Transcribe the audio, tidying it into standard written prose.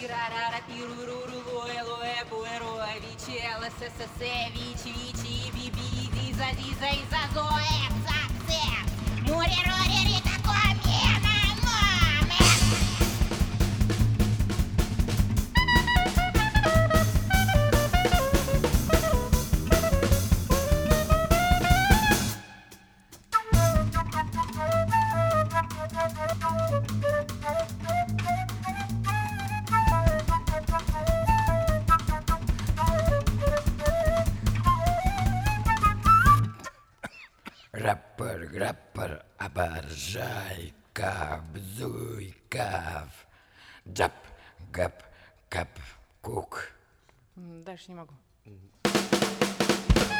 Грарара, пируруру, лоэ, лоэ, буэро, вичи, лсссс, вичи, вичи, биби, диза, диза, иза, зоэ, цаксе, море, роре, рита, комена, маме. Раппер, граппер, оборжай, кап, бзуй, кав, джап, гап, кап, кук. Дальше не могу.